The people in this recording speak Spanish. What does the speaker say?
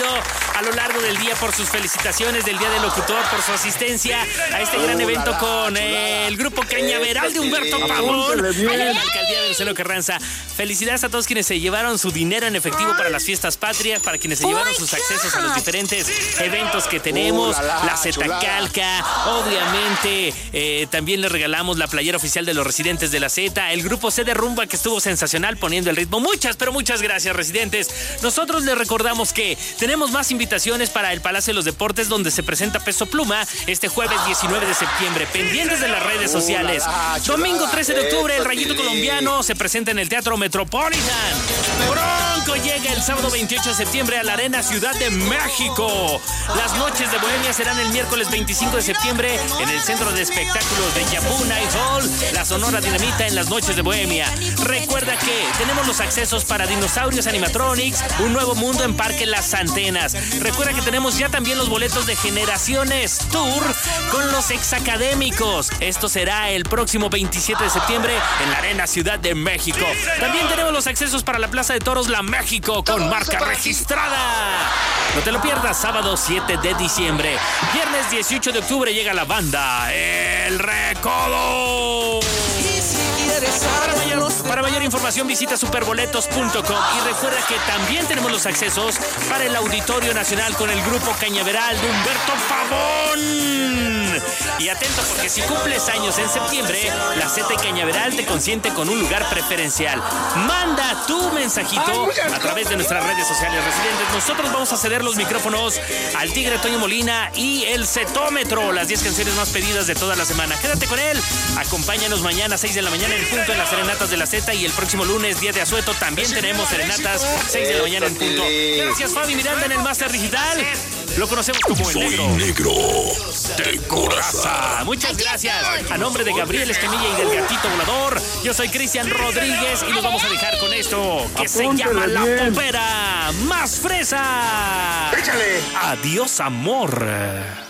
recibido a lo largo del día por sus felicitaciones del Día del Locutor, por su asistencia a este gran evento con el grupo Cañaveral de Humberto Pavón, en la alcaldía de Venustiano Carranza. Felicidades a todos quienes se llevaron su dinero en efectivo para las fiestas patrias, para quienes se llevaron sus accesos a los diferentes eventos que tenemos, la Zetacalca, obviamente también les regalamos la playera oficial de los residentes de la Z, el grupo C de Rumba que estuvo sensacional poniendo el ritmo. Muchas gracias, residentes. Nosotros les recordamos que tenemos más invitaciones para el Palacio de los Deportes, donde se presenta Peso Pluma este jueves 19 de septiembre, pendientes de las redes sociales. Domingo 13 de octubre, el Rayito Colombiano se presenta en el Teatro Metropolitan. Bronco llega el sábado 28 de septiembre a la Arena Ciudad de México. Las noches de Bohemia serán el miércoles 25 de septiembre en el Centro de Espectáculos de Yapú Night Hall, la Sonora Dinamita en las noches de Bohemia. Recuerda que tenemos los accesos para Dinosaurios Animatronics, un nuevo mundo en Parque Las Antenas. Recuerda que tenemos ya también los boletos de Generaciones Tour con los exacadémicos. Esto será el próximo 27 de septiembre en la Arena Ciudad de México. También tenemos los accesos para la Plaza de Toros La México con marca registrada. No te lo pierdas, sábado 7 de diciembre. Viernes 18 de octubre llega la banda El Recodo. Para mayor información visita superboletos.com y recuerda que también tenemos los accesos para el Auditorio Nacional con el grupo Cañaveral de Humberto Pavón. Y atento porque si cumples años en septiembre, la Z y Cañaveral te consiente con un lugar preferencial. Manda tu mensajito a través de nuestras redes sociales, residentes. Nosotros vamos a ceder los micrófonos al Tigre Toño Molina y el Zetómetro, las 10 canciones más pedidas de toda la semana. Quédate con él, acompáñanos mañana a 6 de la mañana en punto en las serenatas de la Z, y el próximo lunes, día de asueto, también tenemos serenatas 6 de la mañana en punto. Gracias, Fabi Miranda en el Máster Digital. Lo conocemos como el Negro. Soy negro de coraza. Muchas gracias. A nombre de Gabriel Escamilla y del Gatito Volador, yo soy Cristian Rodríguez y nos vamos a dejar con esto que se llama La Popera Más Fresa. ¡Échale! Adiós, amor.